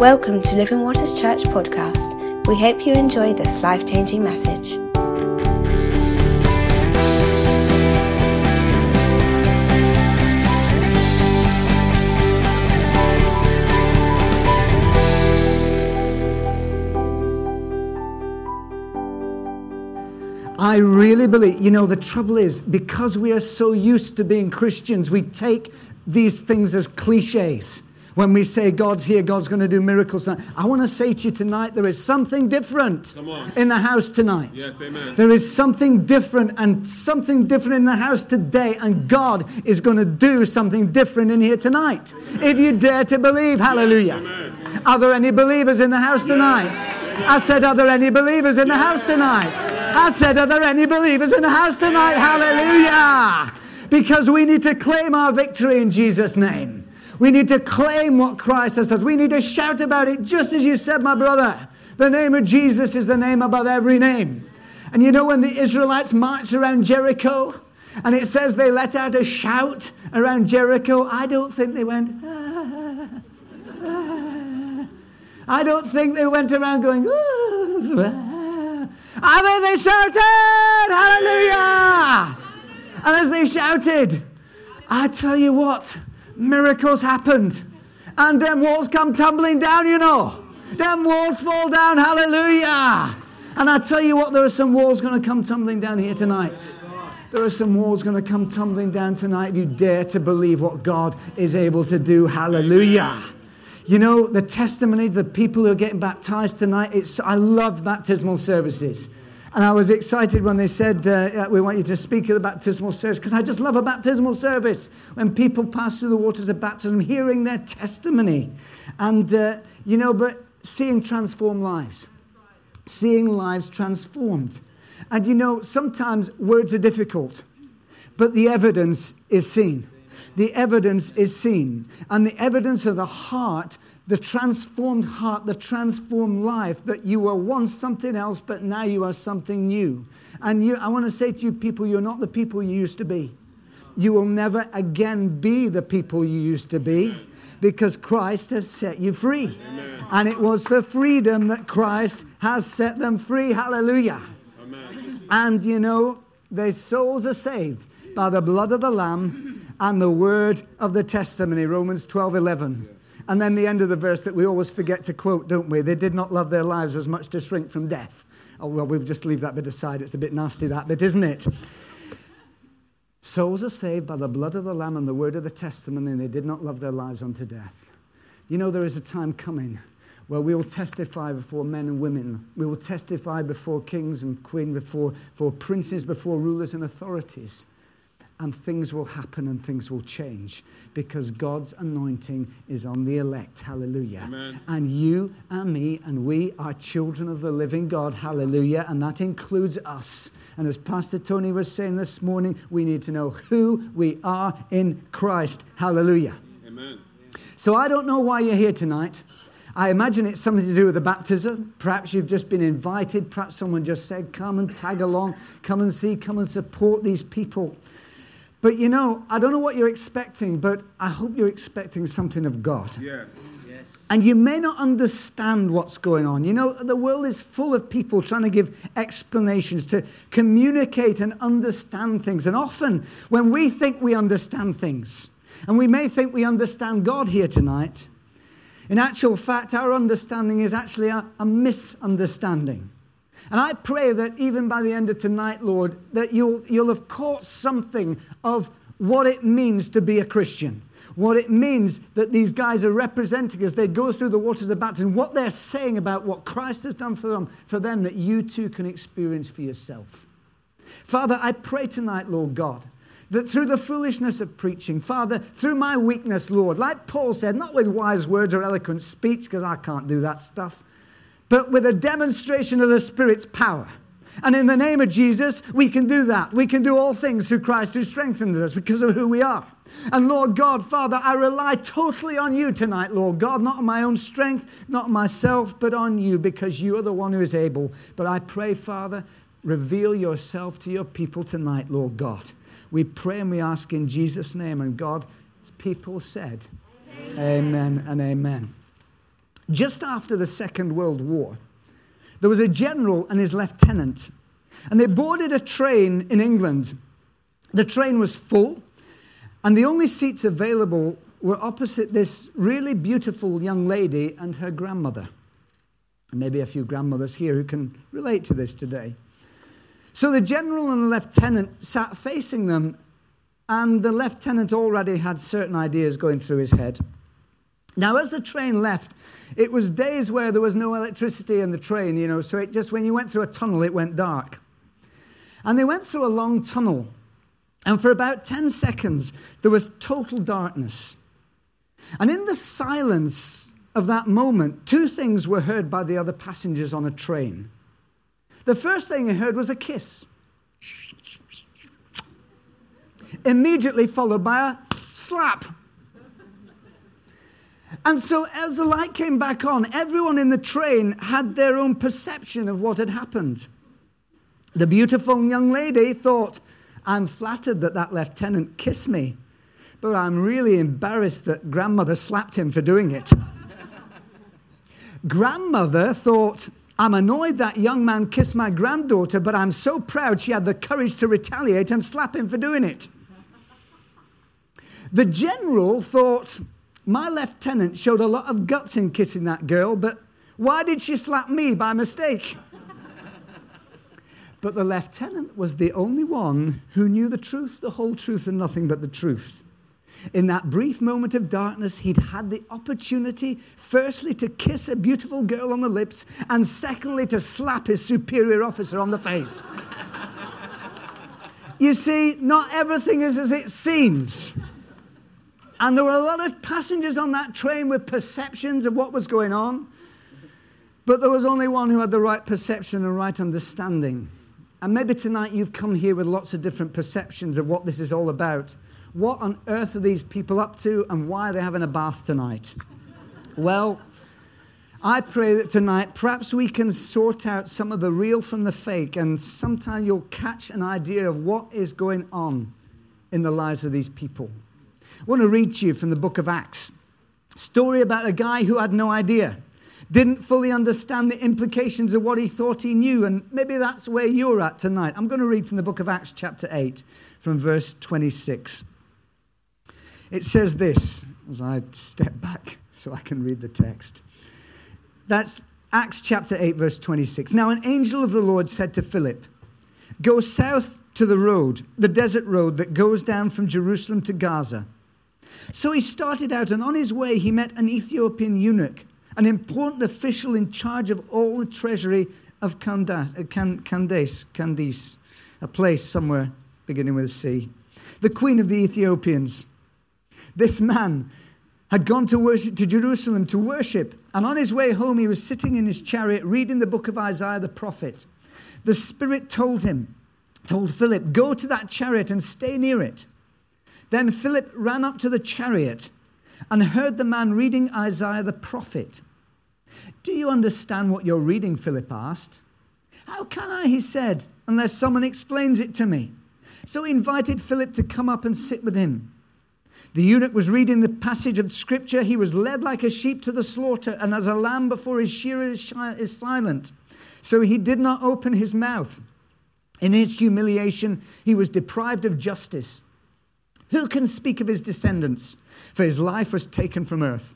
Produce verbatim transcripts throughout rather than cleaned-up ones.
Welcome to Living Waters Church podcast. We hope you enjoy this life-changing message. I really believe, you know, the trouble is, because we are so used to being Christians, we take these things as cliches. When we say God's here, God's going to do miracles tonight. I want to say to you tonight, there is something different in the house tonight. Yes, amen. There is something different and something different in the house today. And God is going to do something different in here tonight. Amen. If you dare to believe, hallelujah. Yes, are there any believers in the house tonight? Yes. I said, are there any believers in the yes. house tonight? Yes. I said, are there any believers in the house tonight? Yes. Hallelujah. Because we need to claim our victory in Jesus' name. We need to claim what Christ has said. We need to shout about it, just as you said, my brother. The name of Jesus is the name above every name. And you know, when the Israelites marched around Jericho, and it says they let out a shout around Jericho, I don't think they went, ah, ah. I don't think they went around going, ooh, ah. I think they shouted, hallelujah. And as they shouted, I tell you what, miracles happened. And them walls come tumbling down, you know. Them walls fall down, hallelujah. And I tell you what, there are some walls going to come tumbling down here tonight. There are some walls going to come tumbling down tonight if you dare to believe what God is able to do, hallelujah. You know, the testimony of the people who are getting baptized tonight, it's, I love baptismal services. And I was excited when they said, uh, we want you to speak at the baptismal service, because I just love a baptismal service. When people pass through the waters of baptism, hearing their testimony. And, uh, you know, but seeing transformed lives. Seeing lives transformed. And, you know, sometimes words are difficult, but the evidence is seen. The evidence is seen. And the evidence of the heart, the transformed heart, the transformed life, that you were once something else, but now you are something new. And you, I want to say to you people, you're not the people you used to be. You will never again be the people you used to be, because Christ has set you free. Amen. And it was for freedom that Christ has set them free. Hallelujah. Amen. And you know, their souls are saved by the blood of the Lamb and the word of the testimony. Romans twelve eleven. And then the end of the verse that we always forget to quote, don't we? They did not love their lives as much to shrink from death. Oh, well, we'll just leave that bit aside. It's a bit nasty, that bit, isn't it? Souls are saved by the blood of the Lamb and the word of the testimony, and they did not love their lives unto death. You know, there is a time coming where we will testify before men and women. We will testify before kings and queens, before, before princes, before rulers and authorities. And things will happen and things will change, because God's anointing is on the elect. Hallelujah. Amen. And you and me and we are children of the living God. Hallelujah. And that includes us. And as Pastor Tony was saying this morning, we need to know who we are in Christ. Hallelujah. Amen. So I don't know why you're here tonight. I imagine it's something to do with the baptism. Perhaps you've just been invited. Perhaps someone just said, come and tag along. Come and see. Come and support these people. But, you know, I don't know what you're expecting, but I hope you're expecting something of God. Yes. Yes. And you may not understand what's going on. You know, the world is full of people trying to give explanations, to communicate and understand things. And often, when we think we understand things, and we may think we understand God here tonight, in actual fact, our understanding is actually a, a misunderstanding. And I pray that even by the end of tonight, Lord, that you'll, you'll have caught something of what it means to be a Christian. What it means that these guys are representing as they go through the waters of baptism. What they're saying about what Christ has done for them, for them, that you too can experience for yourself. Father, I pray tonight, Lord God, that through the foolishness of preaching, Father, through my weakness, Lord, like Paul said, not with wise words or eloquent speech, because I can't do that stuff, but with a demonstration of the Spirit's power. And in the name of Jesus, we can do that. We can do all things through Christ who strengthens us because of who we are. And Lord God, Father, I rely totally on you tonight, Lord God, not on my own strength, not on myself, but on you, because you are the one who is able. But I pray, Father, reveal yourself to your people tonight, Lord God. We pray and we ask in Jesus' name. And God's people said, amen, amen and amen. just after the Second World War. There was a general and his lieutenant, and they boarded a train in England. The train was full, and the only seats available were opposite this really beautiful young lady and her grandmother. Maybe a few grandmothers here who can relate to this today. So the general and the lieutenant sat facing them, and the lieutenant already had certain ideas going through his head. Now, as the train left, it was days where there was no electricity in the train, you know, so it just, when you went through a tunnel, it went dark. And they went through a long tunnel, and for about ten seconds, there was total darkness. And in the silence of that moment, two things were heard by the other passengers on a train. The first thing they heard was a kiss, immediately followed by a slap. And so as the light came back on, everyone in the train had their own perception of what had happened. The beautiful young lady thought, I'm flattered that that lieutenant kissed me, but I'm really embarrassed that grandmother slapped him for doing it. Grandmother thought, I'm annoyed that young man kissed my granddaughter, but I'm so proud she had the courage to retaliate and slap him for doing it. The general thought, my lieutenant showed a lot of guts in kissing that girl, but why did she slap me by mistake? But the lieutenant was the only one who knew the truth, the whole truth, and nothing but the truth. In that brief moment of darkness, he'd had the opportunity, firstly, to kiss a beautiful girl on the lips, and secondly, to slap his superior officer on the face. You see, not everything is as it seems. And there were a lot of passengers on that train with perceptions of what was going on. But there was only one who had the right perception and right understanding. And maybe tonight you've come here with lots of different perceptions of what this is all about. What on earth are these people up to, and why are they having a bath tonight? Well, I pray that tonight perhaps we can sort out some of the real from the fake, and sometime you'll catch an idea of what is going on in the lives of these people. I want to read to you from the book of Acts. A story about a guy who had no idea, didn't fully understand the implications of what he thought he knew, and maybe that's where you're at tonight. I'm going to read from the book of Acts chapter eight from verse twenty-six. It says this, as I step back so I can read the text. That's Acts chapter eight, verse twenty-six. Now an angel of the Lord said to Philip, go south to the road, the desert road that goes down from Jerusalem to Gaza. So he started out, and on his way he met an Ethiopian eunuch, an important official in charge of all the treasury of Candace, Candace, Candace, a place somewhere beginning with a C, the queen of the Ethiopians. This man had gone to worship to Jerusalem to worship, and on his way home he was sitting in his chariot reading the book of Isaiah the prophet. The Spirit told him, told Philip, go to that chariot and stay near it. Then Philip ran up to the chariot and heard the man reading Isaiah the prophet. Do you understand what you're reading? Philip asked. How can I, he said, unless someone explains it to me. So he invited Philip to come up and sit with him. The eunuch was reading the passage of Scripture. He was led like a sheep to the slaughter, and as a lamb before his shearer is silent. So he did not open his mouth. In his humiliation, he was deprived of justice. Who can speak of his descendants? For his life was taken from earth.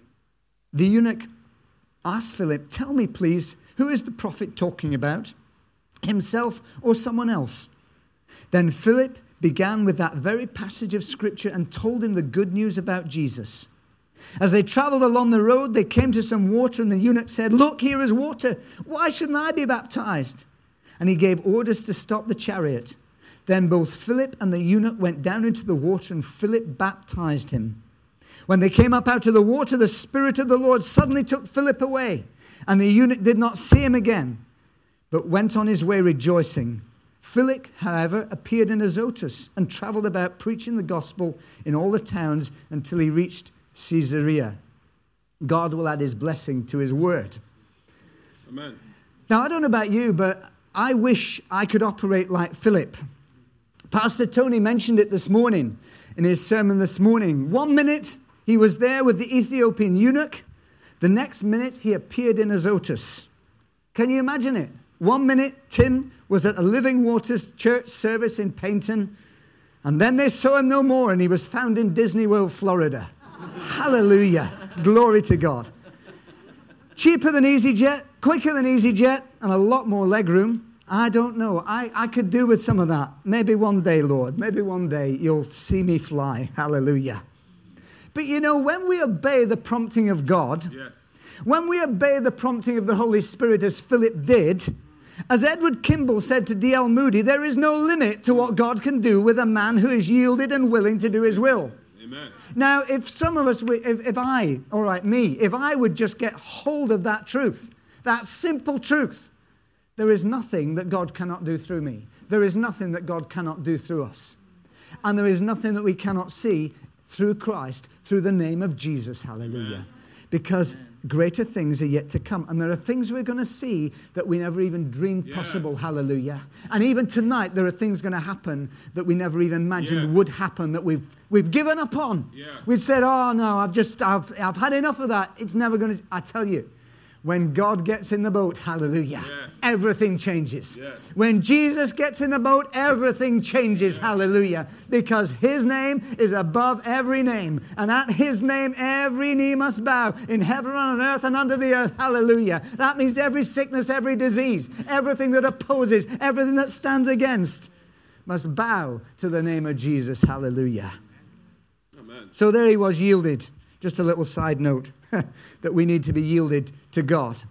The eunuch asked Philip, tell me, please, who is the prophet talking about? Himself or someone else? Then Philip began with that very passage of Scripture and told him the good news about Jesus. As they traveled along the road, they came to some water, and the eunuch said, look, here is water. Why shouldn't I be baptized? And he gave orders to stop the chariot. Then both Philip and the eunuch went down into the water, and Philip baptized him. When they came up out of the water, the Spirit of the Lord suddenly took Philip away, and the eunuch did not see him again, but went on his way rejoicing. Philip, however, appeared in Azotus and traveled about preaching the gospel in all the towns until he reached Caesarea. God will add his blessing to his word. Amen. Now, I don't know about you, but I wish I could operate like Philip. Pastor Tony mentioned it this morning in his sermon this morning. One minute, he was there with the Ethiopian eunuch. The next minute, he appeared in Azotus. Can you imagine it? One minute, Tim was at a Living Waters church service in Payton, and then they saw him no more, and he was found in Disney World, Florida. Hallelujah. Glory to God. Cheaper than EasyJet, quicker than EasyJet, and a lot more legroom. I don't know. I, I could do with some of that. Maybe one day, Lord. Maybe one day you'll see me fly. Hallelujah. But you know, when we obey the prompting of God, Yes. when we obey the prompting of the Holy Spirit as Philip did, as Edward Kimball said to D L Moody, there is no limit to what God can do with a man who is yielded and willing to do his will. Amen. Now, if some of us, if, if I, all right, me, if I would just get hold of that truth, that simple truth, there is nothing that God cannot do through me. There is nothing that God cannot do through us. And there is nothing that we cannot see through Christ, through the name of Jesus. Hallelujah. Amen. Because greater things are yet to come. And there are things we're going to see that we never even dreamed Yes. possible. Hallelujah. And even tonight, there are things going to happen that we never even imagined Yes. would happen, that we've we've given up on. Yes. We've said, oh, no, I've just, I've, I've had enough of that. It's never going to, I tell you, when God gets in the boat, hallelujah, Yes. everything changes. Yes. When Jesus gets in the boat, everything changes, Yes. hallelujah, because his name is above every name. And at his name, every knee must bow in heaven and on earth and under the earth, hallelujah. That means every sickness, every disease, everything that opposes, everything that stands against must bow to the name of Jesus, hallelujah. Amen. So there he was, yielded. Just a little side note that we need to be yielded to God.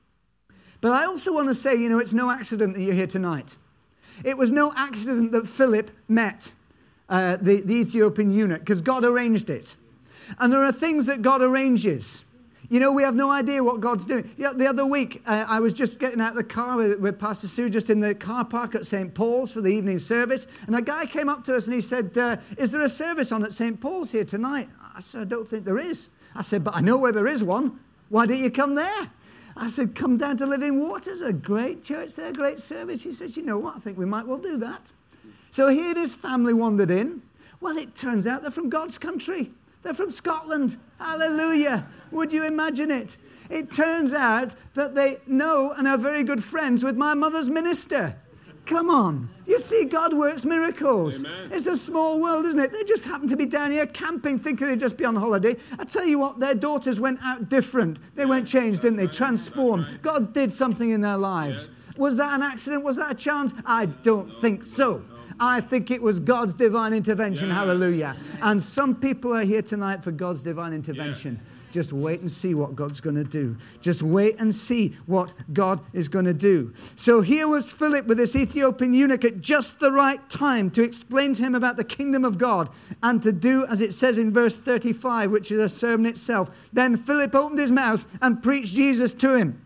But I also want to say, you know, it's no accident that you're here tonight. It was no accident that Philip met uh, the, the Ethiopian eunuch, because God arranged it. And there are things that God arranges. You know, we have no idea what God's doing. Yeah, the other week, uh, I was just getting out of the car with, with Pastor Sue, just in the car park at Saint Paul's for the evening service. And a guy came up to us and he said, uh, is there a service on at Saint Paul's here tonight? I said, I don't think there is. I said, but I know where there is one. Why don't you come there? I said, come down to Living Waters, a great church there, great service. He says, you know what, I think we might well do that. So here this family wandered in. Well, it turns out they're from God's country. They're from Scotland. Hallelujah. Would you imagine it? It turns out that they know and are very good friends with my mother's minister. Come on. You see, God works miracles. Amen. It's a small world, isn't it? They just happen to be down here camping, thinking they'd just be on holiday. I tell you what, their daughters went out different. They yes, went changed, didn't they? Right. Transformed. Right. God did something in their lives. Yes. Was that an accident? Was that a chance? I don't no, think so. No. I think it was God's divine intervention. Yes. Hallelujah. And some people are here tonight for God's divine intervention. Yes. Just wait and see what God's going to do. Just wait and see what God is going to do. So here was Philip with this Ethiopian eunuch at just the right time to explain to him about the kingdom of God and to do as it says in verse thirty-five, which is a sermon itself. Then Philip opened his mouth and preached Jesus to him.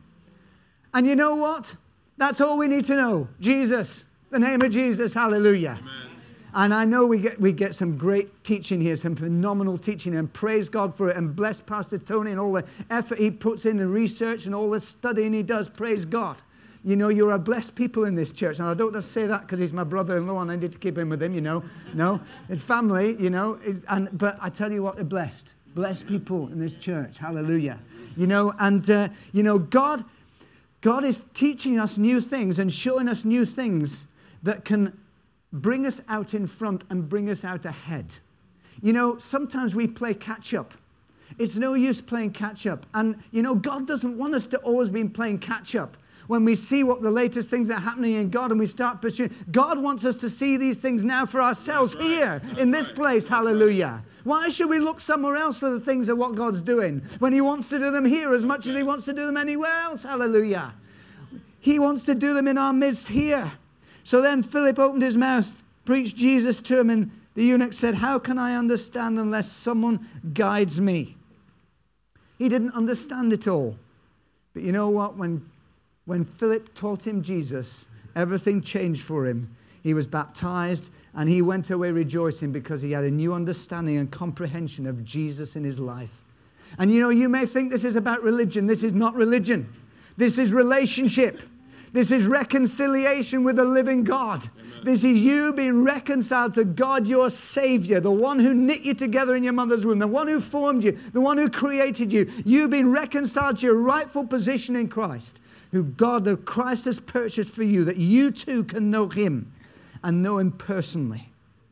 And you know what? That's all we need to know. Jesus, the name of Jesus. Hallelujah. Amen. And I know we get we get some great teaching here, some phenomenal teaching, and praise God for it. And bless Pastor Tony and all the effort he puts in the research and all the studying he does. Praise God. You know, you're a blessed people in this church. And I don't just say that because he's my brother-in-law and I need to keep in with him, you know. No, it's family, you know. It's, and But I tell you what, they're blessed. Blessed people in this church. Hallelujah. You know, and, uh, you know, God, God is teaching us new things and showing us new things that can bring us out in front and bring us out ahead. You know, sometimes we play catch up. It's no use playing catch up. And, you know, God doesn't want us to always be playing catch up. When we see what the latest things are happening in God and we start pursuing, God wants us to see these things now for ourselves right. here That's in this right. place. That's Hallelujah. Right. Why should we look somewhere else for the things of what God's doing when he wants to do them here as much as he wants to do them anywhere else? Hallelujah. He wants to do them in our midst here. So then Philip opened his mouth, preached Jesus to him, and the eunuch said, how can I understand unless someone guides me? He didn't understand it all. But you know what? When, when Philip taught him Jesus, everything changed for him. He was baptized, and he went away rejoicing because he had a new understanding and comprehension of Jesus in his life. And you know, you may think this is about religion. This is not religion. This is relationship. This is reconciliation with the living God. Amen. This is you being reconciled to God, your Savior, the one who knit you together in your mother's womb, the one who formed you, the one who created you. You've been reconciled to your rightful position in Christ, who God, who Christ has purchased for you, that you too can know him and know him personally.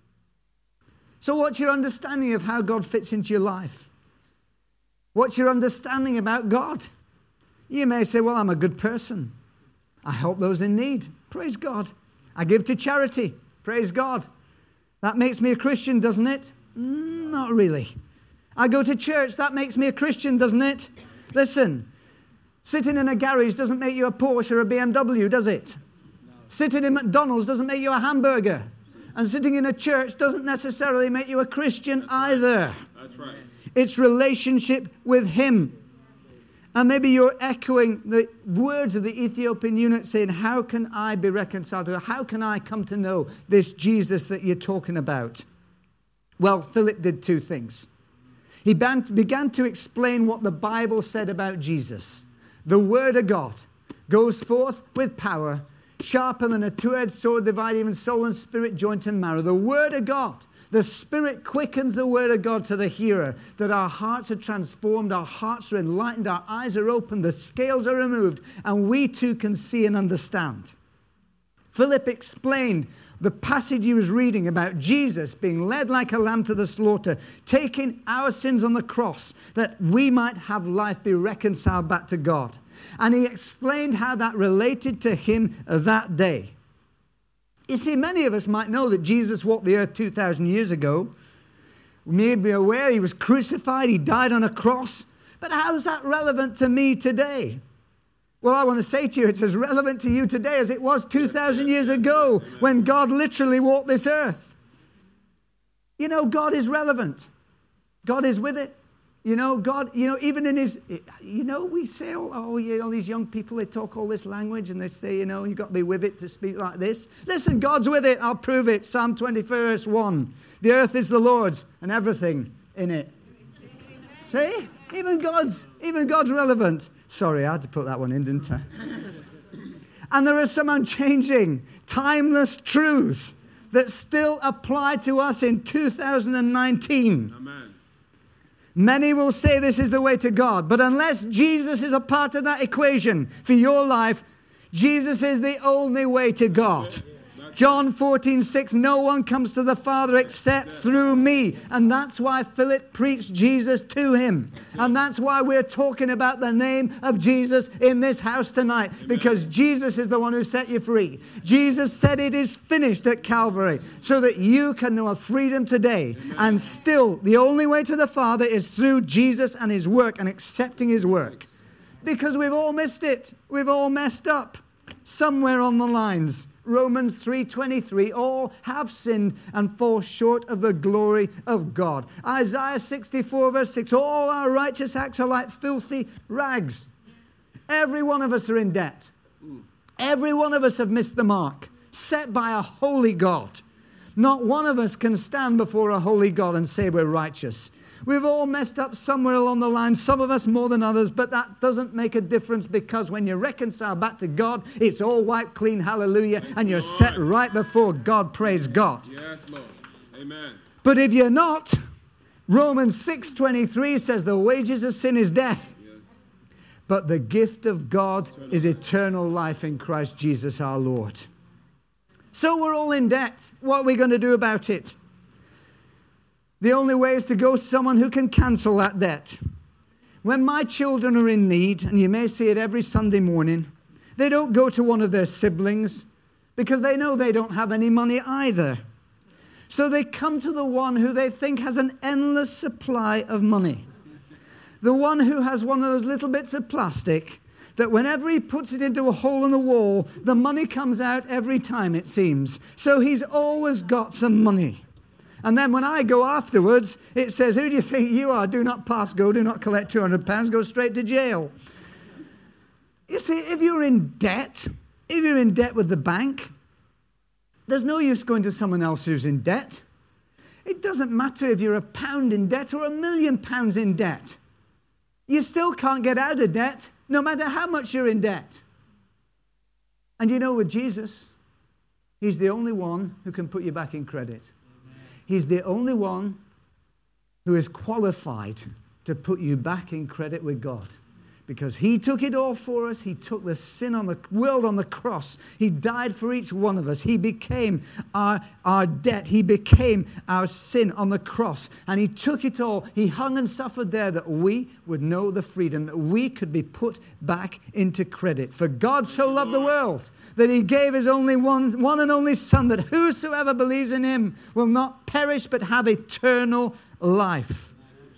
So what's your understanding of how God fits into your life? What's your understanding about God? You may say, well, I'm a good person. I help those in need. Praise God. I give to charity. Praise God. That makes me a Christian, doesn't it? Mm, not really. I go to church. That makes me a Christian, doesn't it? Listen, sitting in a garage doesn't make you a Porsche or a B M W, does it? No. Sitting in McDonald's doesn't make you a hamburger. And sitting in a church doesn't necessarily make you a Christian That's either. Right. That's right. It's relationship with him. And maybe you're echoing the words of the Ethiopian eunuch saying, how can I be reconciled to God? How can I come to know this Jesus that you're talking about? Well, Philip did two things. He began to explain what the Bible said about Jesus. The word of God goes forth with power, sharper than a two-edged sword, dividing even soul and spirit, joint and marrow. The word of God. The Spirit quickens the word of God to the hearer, that our hearts are transformed, our hearts are enlightened, our eyes are opened, the scales are removed, and we too can see and understand. Philip explained the passage he was reading about Jesus being led like a lamb to the slaughter, taking our sins on the cross, that we might have life, be reconciled back to God. And he explained how that related to him that day. You see, many of us might know that Jesus walked the earth two thousand years ago. We may be aware he was crucified, he died on a cross. But how is that relevant to me today? Well, I want to say to you, it's as relevant to you today as it was two thousand years ago when God literally walked this earth. You know, God is relevant. God is with it. You know, God, you know, even in his, you know, we say, oh, oh, you know, these young people, they talk all this language and they say, you know, you've got to be with it to speak like this. Listen, God's with it. I'll prove it. Psalm twenty, verse one. The earth is the Lord's and everything in it. See? Even God's, even God's relevant. Sorry, I had to put that one in, didn't I? And there are some unchanging, timeless truths that still apply to us in two thousand nineteen. Amen. Many will say this is the way to God, but unless Jesus is a part of that equation for your life, Jesus is the only way to God. John fourteen six, no one comes to the Father except through me. And that's why Philip preached Jesus to him. And that's why we're talking about the name of Jesus in this house tonight. Because Jesus is the one who set you free. Jesus said it is finished at Calvary so that you can know a freedom today. And still, the only way to the Father is through Jesus and his work and accepting his work. Because we've all missed it. We've all messed up somewhere on the lines. Romans three twenty-three, all have sinned and fall short of the glory of God. Isaiah sixty-four verse six, all our righteous acts are like filthy rags. Every one of us are in debt. Every one of us have missed the mark, set by a holy God. Not one of us can stand before a holy God and say we're righteous. We've all messed up somewhere along the line, some of us more than others, but that doesn't make a difference because when you're reconciled back to God, it's all wiped clean, hallelujah, and you're set right before God, praise God. Yes, Lord. Amen. But if you're not, Romans six twenty-three says the wages of sin is death, yes, but the gift of God eternal is eternal life in Christ Jesus our Lord. So we're all in debt. What are we going to do about it? The only way is to go to someone who can cancel that debt. When my children are in need, and you may see it every Sunday morning, they don't go to one of their siblings because they know they don't have any money either. So they come to the one who they think has an endless supply of money. The one who has one of those little bits of plastic that whenever he puts it into a hole in the wall, the money comes out every time, it seems. So he's always got some money. And then when I go afterwards, it says, who do you think you are? Do not pass go, do not collect two hundred pounds, go straight to jail. You see, if you're in debt, if you're in debt with the bank, there's no use going to someone else who's in debt. It doesn't matter if you're a pound in debt or a million pounds in debt. You still can't get out of debt, no matter how much you're in debt. And you know, with Jesus, he's the only one who can put you back in credit. Amen. He's the only one who is qualified to put you back in credit with God. Because he took it all for us. He took the sin on the world on the cross. He died for each one of us. He became our, our debt. He became our sin on the cross. And he took it all. He hung and suffered there that we would know the freedom, that we could be put back into credit. For God so loved the world that he gave his only one, one and only Son, that whosoever believes in him will not perish but have eternal life.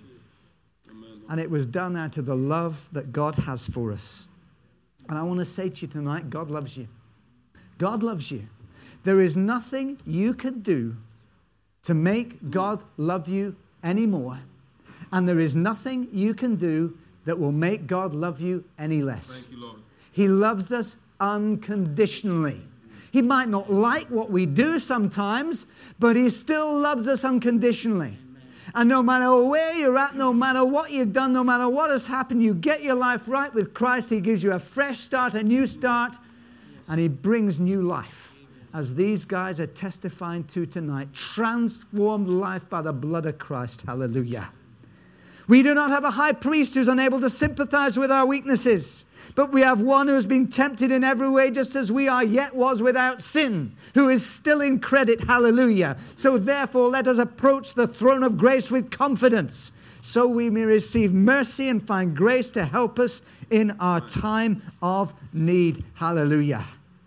And it was done out of the love that God has for us. And I want to say to you tonight, God loves you. God loves you. There is nothing you could do to make God love you anymore. And there is nothing you can do that will make God love you any less. Thank you, Lord. He loves us unconditionally. He might not like what we do sometimes, but he still loves us unconditionally. And no matter where you're at, no matter what you've done, no matter what has happened, you get your life right with Christ. He gives you a fresh start, a new start, and he brings new life. As these guys are testifying to tonight, transformed life by the blood of Christ. Hallelujah. We do not have a high priest who's unable to sympathize with our weaknesses, but we have one who has been tempted in every way just as we are, yet was without sin, who is still in credit. Hallelujah. So therefore, let us approach the throne of grace with confidence, so we may receive mercy and find grace to help us in our time of need. Hallelujah.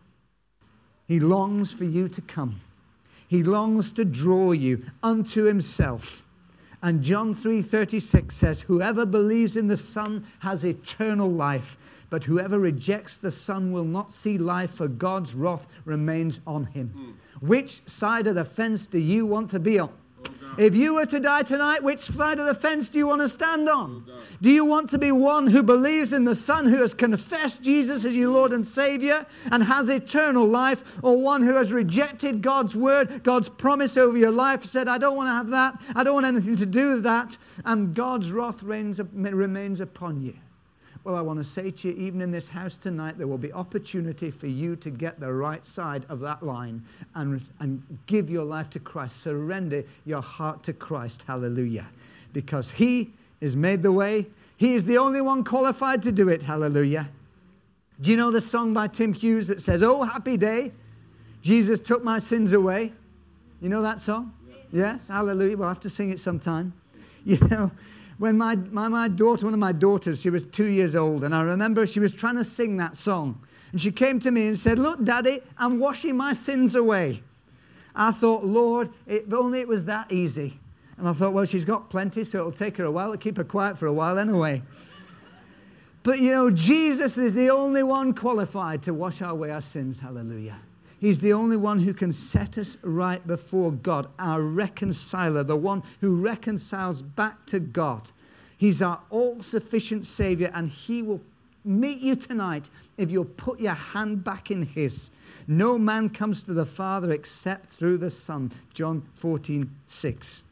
He longs for you to come. He longs to draw you unto himself. And John three thirty-six says, whoever believes in the Son has eternal life, but whoever rejects the Son will not see life, for God's wrath remains on him. Mm. Which side of the fence do you want to be on? If you were to die tonight, which side of the fence do you want to stand on? Do you want to be one who believes in the Son, who has confessed Jesus as your Lord and Savior and has eternal life, or one who has rejected God's word, God's promise over your life, said, I don't want to have that, I don't want anything to do with that, and God's wrath reigns, remains upon you? Well, I want to say to you, even in this house tonight, there will be opportunity for you to get the right side of that line and, and give your life to Christ. Surrender your heart to Christ. Hallelujah. Because he has made the way. He is the only one qualified to do it. Hallelujah. Do you know the song by Tim Hughes that says, oh, happy day, Jesus took my sins away? You know that song? Yes. Hallelujah. We'll have to sing it sometime. You know, When my, my, my daughter, one of my daughters, she was two years old, and I remember she was trying to sing that song. And she came to me and said, look, Daddy, I'm washing my sins away. I thought, Lord, if only it was that easy. And I thought, well, she's got plenty, so it'll take her a while to keep her quiet for a while anyway. But, you know, Jesus is the only one qualified to wash away our sins. Hallelujah. He's the only one who can set us right before God, our reconciler, the one who reconciles back to God. He's our all-sufficient Savior, and he will meet you tonight if you'll put your hand back in his. No man comes to the Father except through the Son. John fourteen six.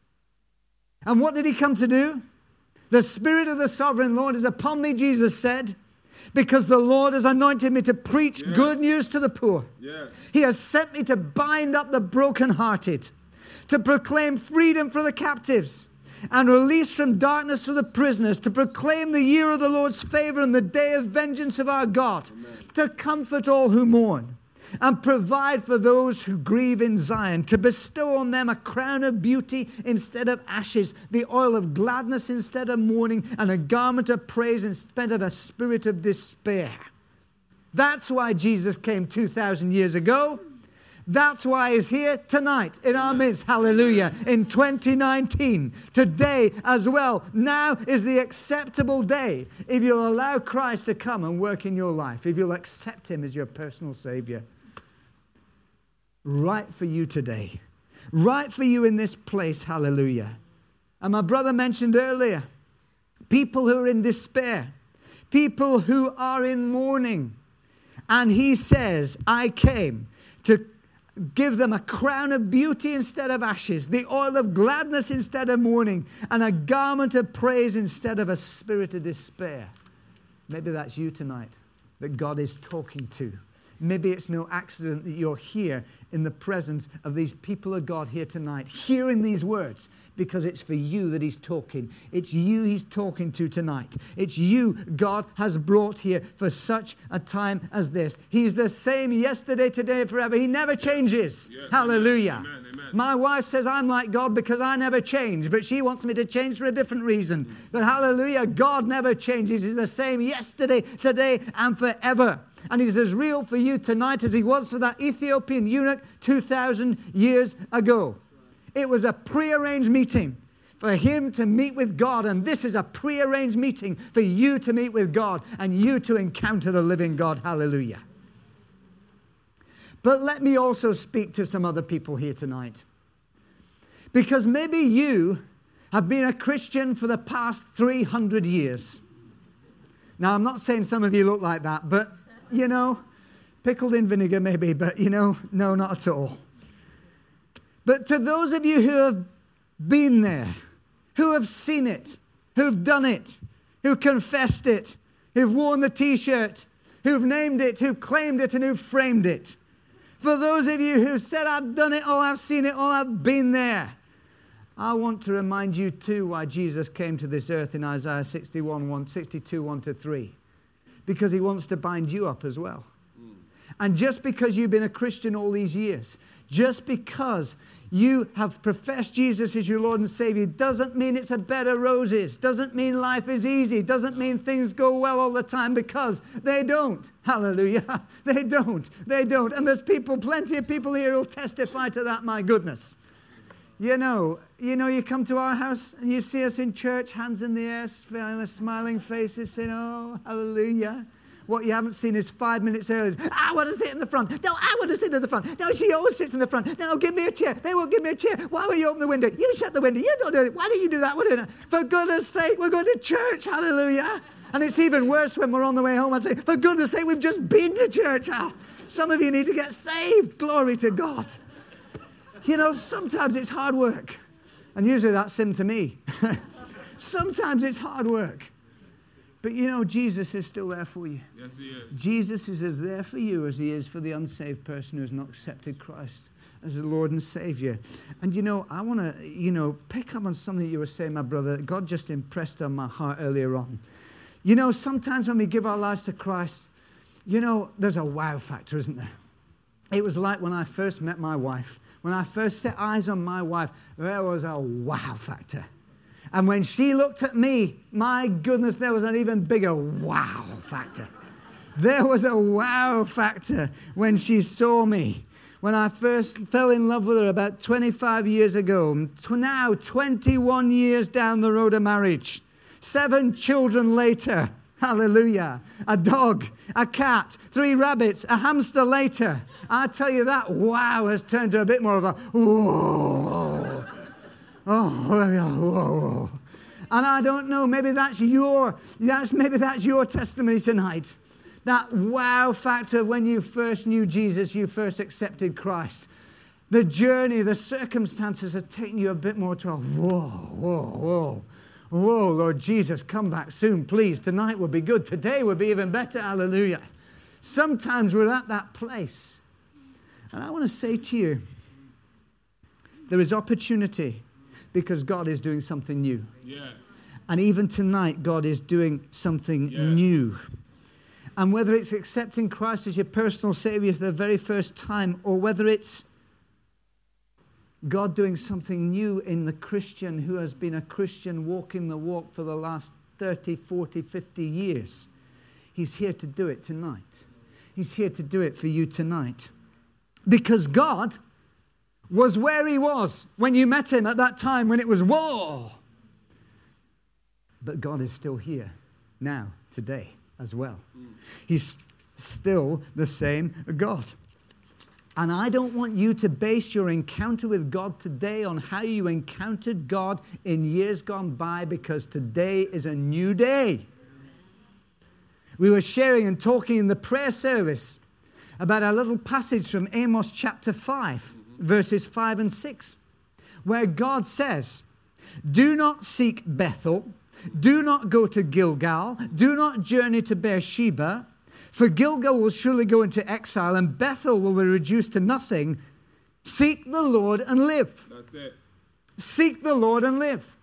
And what did he come to do? The Spirit of the Sovereign Lord is upon me, Jesus said, because the Lord has anointed me to preach yes. good news to the poor. Yes. He has sent me to bind up the brokenhearted, to proclaim freedom for the captives, and release from darkness for the prisoners, to proclaim the year of the Lord's favor and the day of vengeance of our God, Amen. To comfort all who mourn, and provide for those who grieve in Zion, to bestow on them a crown of beauty instead of ashes, the oil of gladness instead of mourning, and a garment of praise instead of a spirit of despair. That's why Jesus came two thousand years ago. That's why he's here tonight in our midst. Hallelujah. In twenty nineteen, today as well. Now is the acceptable day if you'll allow Christ to come and work in your life, if you'll accept him as your personal Savior. Right for you today. Right for you in this place. Hallelujah. And my brother mentioned earlier, people who are in despair, people who are in mourning. And he says, I came to give them a crown of beauty instead of ashes, the oil of gladness instead of mourning, and a garment of praise instead of a spirit of despair. Maybe that's you tonight that God is talking to. maybe it's no accident that you're here in the presence of these people of God here tonight, hearing these words, because it's for you that he's talking. It's you he's talking to tonight. It's you God has brought here for such a time as this. He's the same yesterday, today, forever. He never changes. Yes. Hallelujah. Amen. Amen. My wife says I'm like God because I never change, but she wants me to change for a different reason. But hallelujah, God never changes. He's the same yesterday, today, and forever. And he's as real for you tonight as he was for that Ethiopian eunuch two thousand years ago. It was a prearranged meeting for him to meet with God. And this is a prearranged meeting for you to meet with God and you to encounter the living God. Hallelujah. But let me also speak to some other people here tonight. Because maybe you have been a Christian for the past three hundred years. Now, I'm not saying some of you look like that, but you know, pickled in vinegar maybe, but you know, no, not at all. But to those of you who have been there, who have seen it, who've done it, who confessed it, who've worn the t-shirt, who've named it, who've claimed it, and who've framed it. For those of you who said, I've done it all, I've seen it all, I've been there. I want to remind you too why Jesus came to this earth in Isaiah sixty-one, one, sixty-two, one to three. Because he wants to bind you up as well. Mm. And just because you've been a Christian all these years, just because you have professed Jesus as your Lord and Savior, doesn't mean it's a bed of roses, doesn't mean life is easy, doesn't mean things go well all the time, because they don't. Hallelujah. They don't. They don't. And there's people, plenty of people here who'll testify to that, my goodness. You know, you know, you come to our house and you see us in church, hands in the air, smiling faces, saying, oh, hallelujah. What you haven't seen is five minutes earlier. I want to sit in the front. No, I want to sit in the front. No, she always sits in the front. No, give me a chair. They won't give me a chair. Why will you open the window? You shut the window. You don't do it. Why do you do that? We're doing it. For goodness sake, we're going to church. Hallelujah. And it's even worse when we're on the way home and say, for goodness sake, we've just been to church. Oh, some of you need to get saved. Glory to God. You know, sometimes it's hard work. And usually that's him to me. Sometimes it's hard work. But you know, Jesus is still there for you. Yes, he is. Jesus is as there for you as he is for the unsaved person who has not accepted Christ as the Lord and Savior. And you know, I want to, you know, pick up on something you were saying, my brother. God just impressed on my heart earlier on. You know, sometimes when we give our lives to Christ, you know, there's a wow factor, isn't there? It was like when I first met my wife. When I first set eyes on my wife, there was a wow factor. And when she looked at me, my goodness, there was an even bigger wow factor. There was a wow factor when she saw me. When I first fell in love with her about twenty-five years ago, now twenty-one years down the road of marriage, seven children later, hallelujah, a dog, a cat, three rabbits, a hamster later. I tell you that wow has turned to a bit more of a whoa. Oh, whoa, whoa. And I don't know, maybe that's your, that's, maybe that's your testimony tonight. That wow factor of when you first knew Jesus, you first accepted Christ. The journey, the circumstances have taken you a bit more to a whoa, whoa, whoa. Whoa, Lord Jesus, come back soon, please. Tonight will be good. Today will be even better. Hallelujah. Sometimes we're at that place. And I want to say to you, there is opportunity because God is doing something new. Yes. And even tonight, God is doing something yes. new. And whether it's accepting Christ as your personal Savior for the very first time, or whether it's God doing something new in the Christian who has been a Christian walking the walk for the last thirty, forty, fifty years. He's here to do it tonight. He's here to do it for you tonight. Because God was where he was when you met him at that time when it was whoa. But God is still here now, today as well. He's still the same God. And I don't want you to base your encounter with God today on how you encountered God in years gone by, because today is a new day. We were sharing and talking in the prayer service about a little passage from Amos chapter five, verses five and six, where God says, do not seek Bethel, do not go to Gilgal, do not journey to Beersheba, For Gilgal will surely go into exile, and Bethel will be reduced to nothing. Seek the Lord and live. That's it. Seek the Lord and live.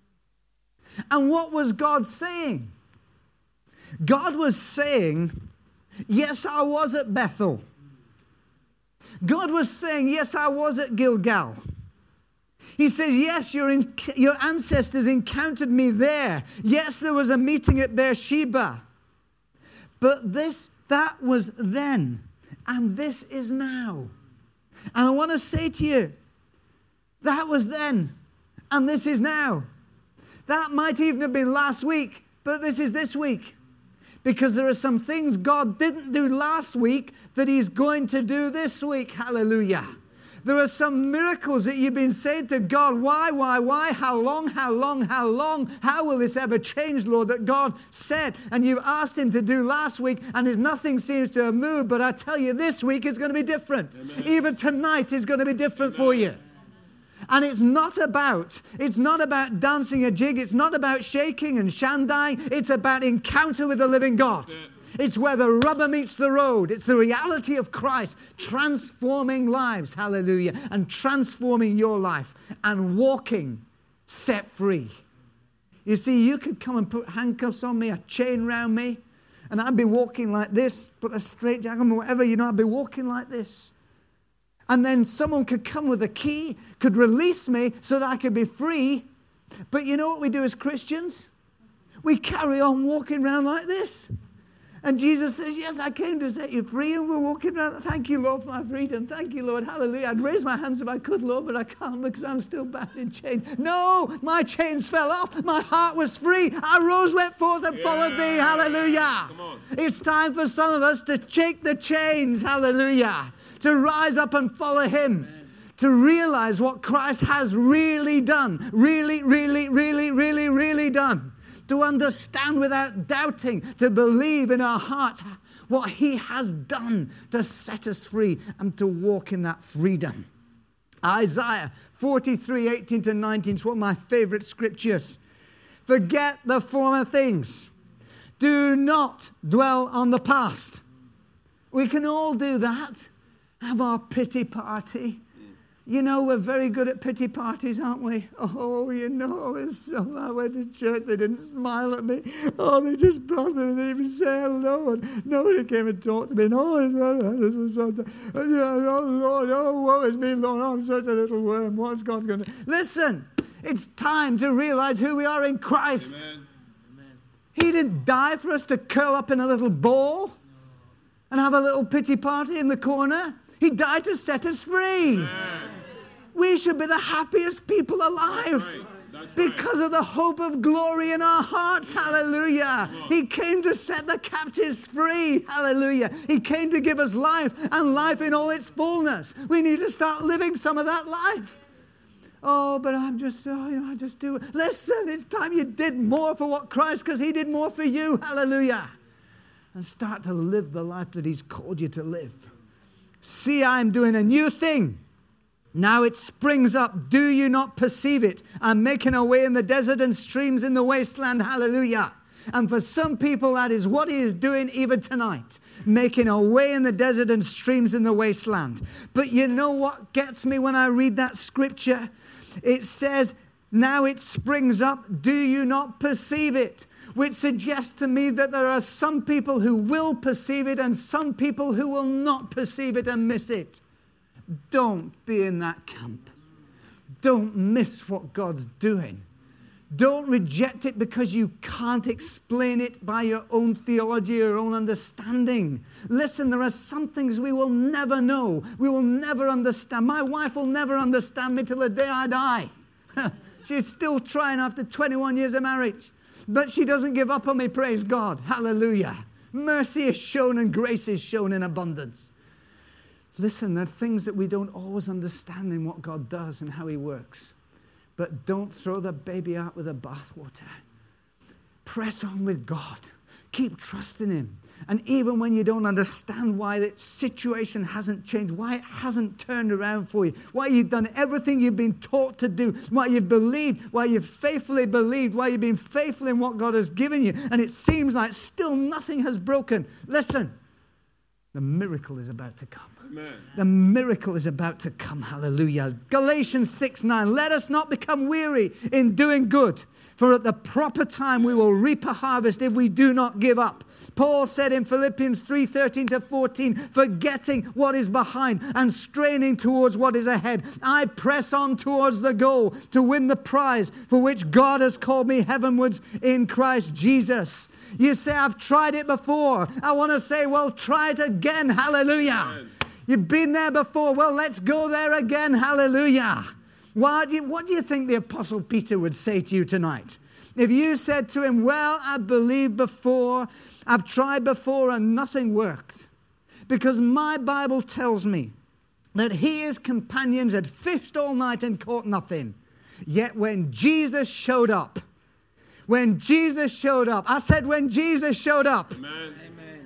And what was God saying? God was saying, yes, I was at Bethel. God was saying, yes, I was at Gilgal. He said, yes, your, in, your ancestors encountered me there. Yes, there was a meeting at Beersheba. But this, that was then. And this is now. And I want to say to you, that was then. And this is now. That might even have been last week. But this is this week. Because there are some things God didn't do last week that He's going to do this week. Hallelujah. There are some miracles that you've been saying to God, why, why, why, how long, how long, how long, how will this ever change, Lord, that God said, and you asked Him to do last week, and His nothing seems to have moved, but I tell you, this week is going to be different. Amen. Even tonight is going to be different Amen. For you. And it's not about, it's not about dancing a jig. It's not about shaking and shandai. It's about encounter with the living God. It's where the rubber meets the road. It's the reality of Christ transforming lives, hallelujah, and transforming your life and walking set free. You see, you could come and put handcuffs on me, a chain around me, and I'd be walking like this, put a straight jacket on, whatever, you know, I'd be walking like this. And then someone could come with a key, could release me so that I could be free. But you know what we do as Christians? We carry on walking around like this. And Jesus says, yes, I came to set you free. And we're walking around. Thank you, Lord, for my freedom. Thank you, Lord. Hallelujah. I'd raise my hands if I could, Lord, but I can't because I'm still bound in chains. No, my chains fell off. My heart was free. I rose, went forth, and yeah. followed thee. Hallelujah. Come on. It's time for some of us to shake the chains. Hallelujah. To rise up and follow Him. Amen. To realize what Christ has really done. Really, really, really, really, really done. To understand without doubting. To believe in our hearts what He has done to set us free and to walk in that freedom. Isaiah forty-three, eighteen to nineteen is one of my favorite scriptures. Forget the former things. Do not dwell on the past. We can all do that. Have our pity party. You know, we're very good at pity parties, aren't we? Oh, you know, it's so, I went to church, they didn't smile at me. Oh, they just passed me, they didn't even say hello, and nobody came and talked to me. And, oh, this is so, oh, Lord, oh, woe is me, Lord, I'm such a little worm. What's God's going to... Listen, it's time to realize who we are in Christ. Amen. He didn't die for us to curl up in a little ball and have a little pity party in the corner. He died to set us free. Amen. We should be the happiest people alive. That's right. That's because right. of the hope of glory in our hearts. Hallelujah. He came to set the captives free. Hallelujah. He came to give us life and life in all its fullness. We need to start living some of that life. Oh, but I'm just, oh, you know, I just do it. Listen, it's time you did more for what Christ, because He did more for you. Hallelujah. And start to live the life that He's called you to live. See, I'm doing a new thing. Now it springs up. Do you not perceive it? I'm making a way in the desert and streams in the wasteland. Hallelujah. And for some people, that is what He is doing even tonight. Making a way in the desert and streams in the wasteland. But you know what gets me when I read that scripture? It says, now it springs up. Do you not perceive it? Which suggests to me that there are some people who will perceive it and some people who will not perceive it and miss it. Don't be in that camp. Don't miss what God's doing. Don't reject it because you can't explain it by your own theology or your own understanding. Listen, there are some things we will never know. We will never understand. My wife will never understand me till the day I die. She's still trying after twenty-one years of marriage. But she doesn't give up on me, praise God. Hallelujah. Mercy is shown and grace is shown in abundance. Listen, there are things that we don't always understand in what God does and how He works. But don't throw the baby out with the bathwater. Press on with God. Keep trusting Him. And even when you don't understand why the situation hasn't changed, why it hasn't turned around for you, why you've done everything you've been taught to do, why you've believed, why you've faithfully believed, why you've been faithful in what God has given you, and it seems like still nothing has broken. Listen, The miracle is about to come. Amen. The miracle is about to come. Hallelujah. Galatians six nine. Let us not become weary in doing good, for at the proper time we will reap a harvest if we do not give up. Paul said in Philippians three thirteen to fourteen, forgetting what is behind and straining towards what is ahead, I press on towards the goal to win the prize for which God has called me heavenwards in Christ Jesus. You say, I've tried it before. I want to say, well, try it again. Hallelujah. Amen. You've been there before. Well, let's go there again. Hallelujah. What do you, what do you think the Apostle Peter would say to you tonight? If you said to him, well, I believed before, I've tried before and nothing worked. Because my Bible tells me that he and his companions had fished all night and caught nothing. Yet when Jesus showed up, when Jesus showed up, I said when Jesus showed up, Amen.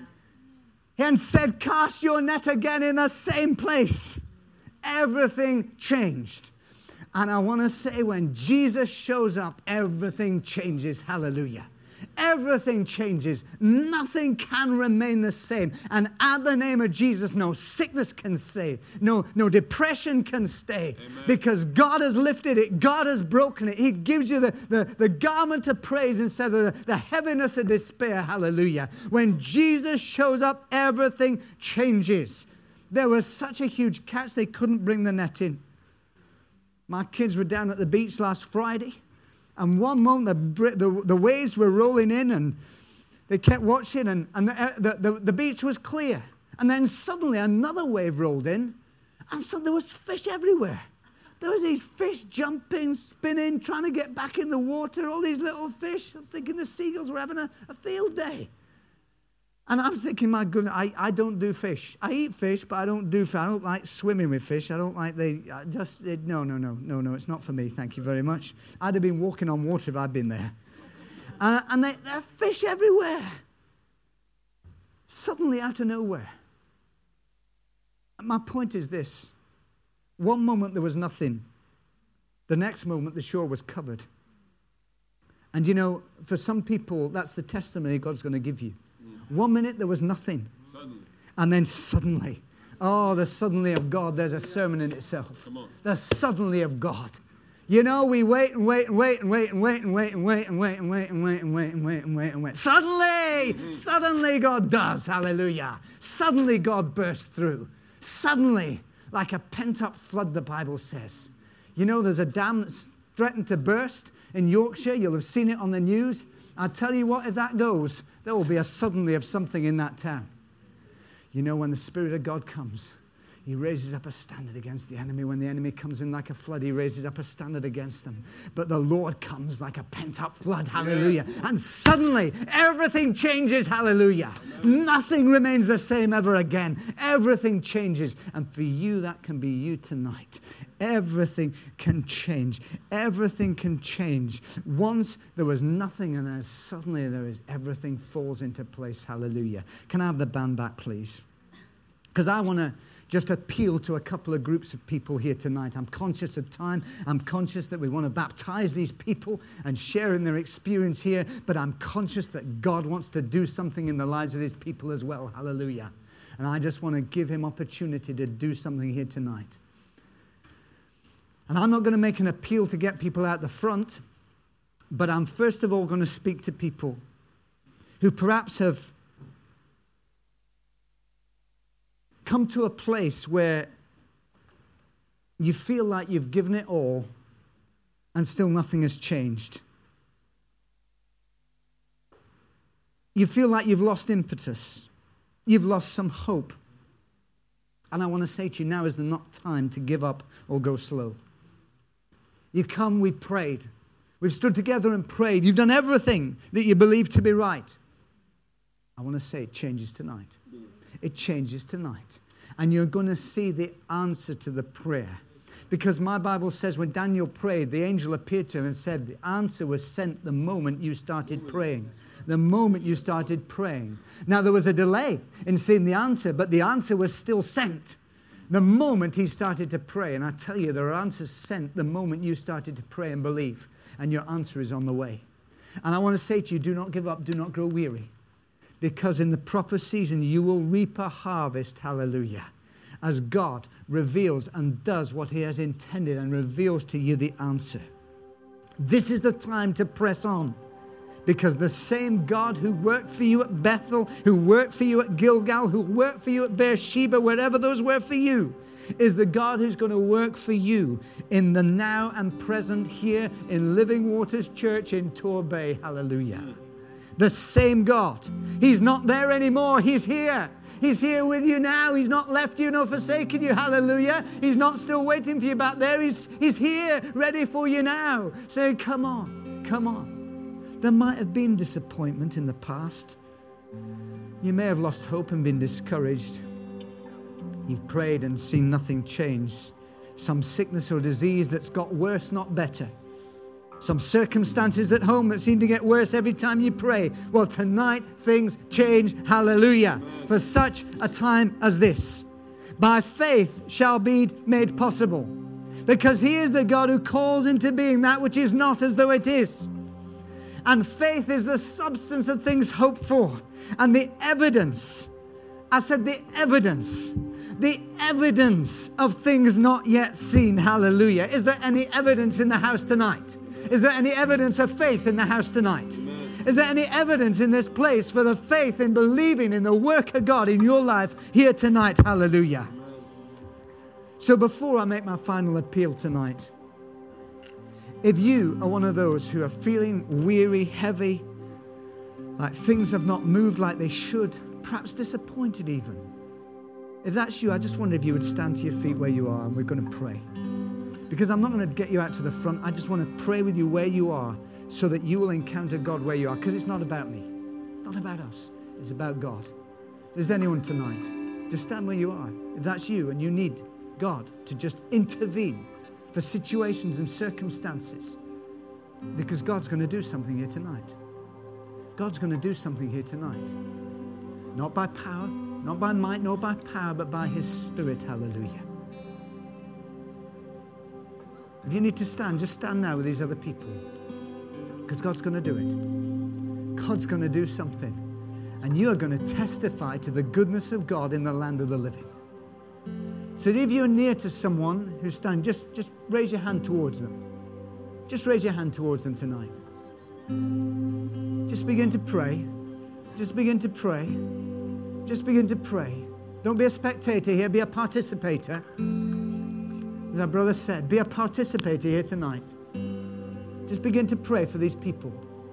And said, cast your net again in the same place, everything changed. And I want to say when Jesus shows up, everything changes. Hallelujah. Everything changes. Nothing can remain the same. And at the name of Jesus, no sickness can stay. No, no depression can stay. Amen. Because God has lifted it. God has broken it. He gives you the, the, the garment of praise instead of the, the heaviness of despair. Hallelujah. When Jesus shows up, everything changes. There was such a huge catch, they couldn't bring the net in. My kids were down at the beach last Friday. And one moment, the, the, the waves were rolling in, and they kept watching, and, and the, the, the, the beach was clear. And then suddenly another wave rolled in, and so there was fish everywhere. There was these fish jumping, spinning, trying to get back in the water, all these little fish. I'm thinking the seagulls were having a, a field day. And I'm thinking, my goodness, I, I don't do fish. I eat fish, but I don't do fish. I don't like swimming with fish. I don't like the, I just, it, no, no, no, no, no, it's not for me, thank you very much. I'd have been walking on water if I'd been there. Uh, and they, there are fish everywhere. Suddenly out of nowhere. My point is this. One moment there was nothing. The next moment the shore was covered. And you know, for some people, that's the testimony God's going to give you. One minute there was nothing. Suddenly. And then suddenly. Oh, the suddenly of God. There's a sermon in itself. Come on. The suddenly of God. You know, we wait and wait and wait and wait and wait and wait and wait and wait and wait and wait and wait and wait and wait and wait. Suddenly, mm-hmm. Suddenly God does. Hallelujah. Suddenly God bursts through. Suddenly, like a pent-up flood, the Bible says. You know, there's a dam that's threatened to burst in Yorkshire. You'll have seen it on the news. I'll tell you what, if that goes, there will be a suddenly of something in that town. You know, when the Spirit of God comes, He raises up a standard against the enemy. When the enemy comes in like a flood, He raises up a standard against them. But the Lord comes like a pent-up flood, hallelujah. Yeah. And suddenly, everything changes, hallelujah. Amen. Nothing remains the same ever again. Everything changes. And for you, that can be you tonight. Everything can change. Everything can change. Once there was nothing, and then suddenly there is, everything falls into place. Hallelujah. Can I have the band back, please? Because I want to just appeal to a couple of groups of people here tonight. I'm conscious of time. I'm conscious that we want to baptize these people and share in their experience here. But I'm conscious that God wants to do something in the lives of His people as well. Hallelujah. And I just want to give Him opportunity to do something here tonight. And I'm not going to make an appeal to get people out the front, but I'm first of all going to speak to people who perhaps have come to a place where you feel like you've given it all and still nothing has changed. You feel like you've lost impetus. You've lost some hope. And I want to say to you, now is the not time to give up or go slow. You come, we've prayed. We've stood together and prayed. You've done everything that you believe to be right. I want to say it changes tonight. It changes tonight. And you're going to see the answer to the prayer. Because my Bible says when Daniel prayed, the angel appeared to him and said, the answer was sent the moment you started praying. The moment you started praying. Now, there was a delay in seeing the answer, but the answer was still sent. The moment he started to pray, and I tell you, there are answers sent the moment you started to pray and believe, and your answer is on the way. And I want to say to you, do not give up, do not grow weary. because in the proper season you will reap a harvest, hallelujah, as God reveals and does what he has intended and reveals to you the answer. This is the time to press on, because the same God who worked for you at Bethel, who worked for you at Gilgal, who worked for you at Beersheba, wherever those were for you, is the God who's going to work for you in the now and present here in Living Waters Church in Torbay. Hallelujah. The same God. He's not there anymore. He's here. He's here with you now. He's not left you nor forsaken you. Hallelujah. He's not still waiting for you back there. He's, he's here, ready for you now. Saying, come on, come on. There might have been disappointment in the past. You may have lost hope and been discouraged. You've prayed and seen nothing change. Some sickness or disease that's got worse, not better. Some circumstances at home that seem to get worse every time you pray. Well, tonight things change. Hallelujah. For such a time as this. By faith shall be made possible. Because he is the God who calls into being that which is not as though it is. And faith is the substance of things hoped for. And the evidence. I said the evidence. The evidence of things not yet seen. Hallelujah. Is there any evidence in the house tonight? Is there any evidence of faith in the house tonight? Amen. Is there any evidence in this place for the faith in believing in the work of God in your life here tonight? Hallelujah. Amen. So before I make my final appeal tonight, if you are one of those who are feeling weary, heavy, like things have not moved like they should, perhaps disappointed even, if that's you, I just wonder if you would stand to your feet where you are and we're going to pray. Because I'm not going to get you out to the front. I just want to pray with you where you are so that you will encounter God where you are. Because it's not about me. It's not about us. It's about God. If there's anyone tonight, just stand where you are. If that's you and you need God to just intervene for situations and circumstances, because God's going to do something here tonight. God's going to do something here tonight. Not by power, not by might, nor by power, but by his Spirit. Hallelujah. If you need to stand, just stand now with these other people. Because God's going to do it. God's going to do something. And you are going to testify to the goodness of God in the land of the living. So if you're near to someone who's standing, just, just raise your hand towards them. Just raise your hand towards them tonight. Just begin to pray. Just begin to pray. Just begin to pray. Don't be a spectator here, be a participator. As our brother said, be a participator here tonight. Just begin to pray for these people.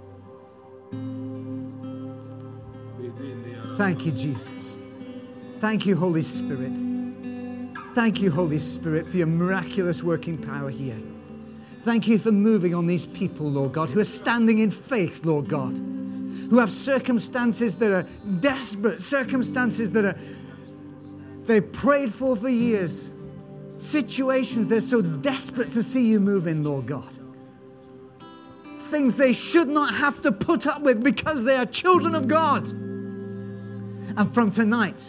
Thank you, Jesus. Thank you, Holy Spirit. Thank you, Holy Spirit, for your miraculous working power here. Thank you for moving on these people, Lord God, who are standing in faith, Lord God, who have circumstances that are desperate, circumstances that are they've prayed for for years, situations they're so desperate to see you move in, Lord God. Things they should not have to put up with because they are children of God. And from tonight,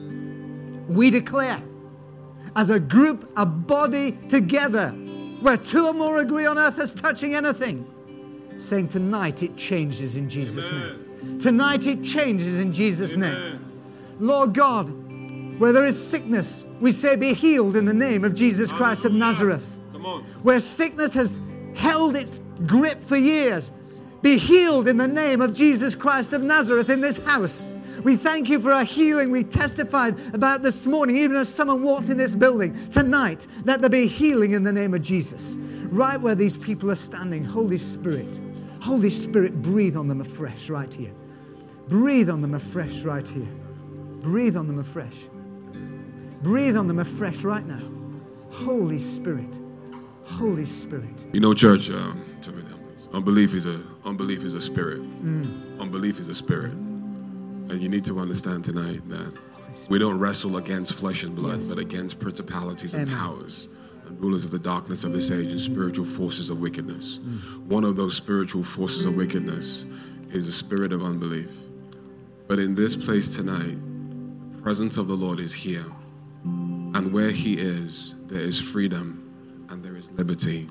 we declare, as a group, a body together, where two or more agree on earth as touching anything, saying tonight it changes in Jesus' Amen. Name. Tonight it changes in Jesus' Amen. Name. Lord God, where there is sickness, we say be healed in the name of Jesus Christ of Nazareth. Come on. Where sickness has held its grip for years, be healed in the name of Jesus Christ of Nazareth in this house. We thank you for our healing we testified about this morning, even as someone walked in this building. Tonight, let there be healing in the name of Jesus. Right where these people are standing, Holy Spirit, Holy Spirit, breathe on them afresh right here. Breathe on them afresh right here. Breathe on them afresh. Breathe on them afresh right now. Holy Spirit, Holy Spirit. You know, church, um, tell me that, please. Unbelief is a unbelief is a spirit. Mm. Unbelief is a spirit. And you need to understand tonight that we don't wrestle against flesh and blood, yes, but against principalities and Amen. Powers and rulers of the darkness of this age and spiritual forces of wickedness. Mm. One of those spiritual forces of wickedness is the spirit of unbelief. But in this place tonight, the presence of the Lord is here. And where he is, there is freedom and there is liberty.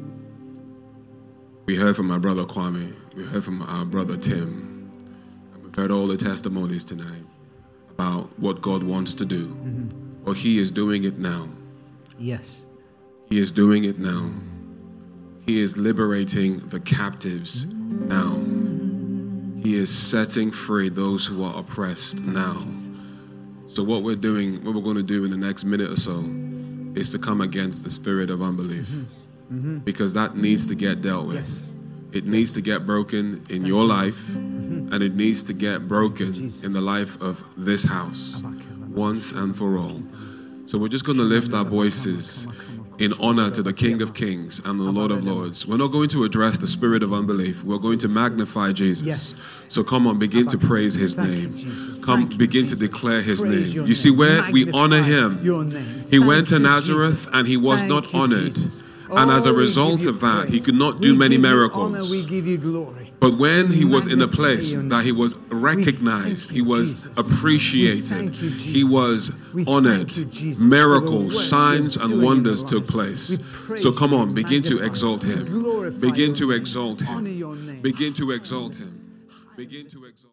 We heard from my brother Kwame. We heard from our brother Tim. Heard all the testimonies tonight about what God wants to do. Mm-hmm. Or He is doing it now. Yes. He is doing it now. He is liberating the captives now. He is setting free those who are oppressed now. So what we're doing, what we're going to do in the next minute or so is to come against the spirit of unbelief. Mm-hmm. Mm-hmm. Because that needs to get dealt with. Yes. It needs to get broken in Thank your you. life, mm-hmm. and it needs to get broken Jesus. in the life of this house once and for all. So we're just going to lift our voices in honor to the King of Kings and the Lord of Lords. We're not going to address the spirit of unbelief. We're going to magnify Jesus. Yes. So come on, begin to praise His name. Come, begin to declare His name. You see, where we honor Him, He went to Nazareth and He was not honored. And as a result of that, He could not do many miracles. We give you glory. But when He was in a place that He was recognized, He was appreciated, He was honored, miracles, signs and wonders took place. So come on, begin to exalt Him. Begin to exalt Him. Begin to exalt Him. Begin to exalt.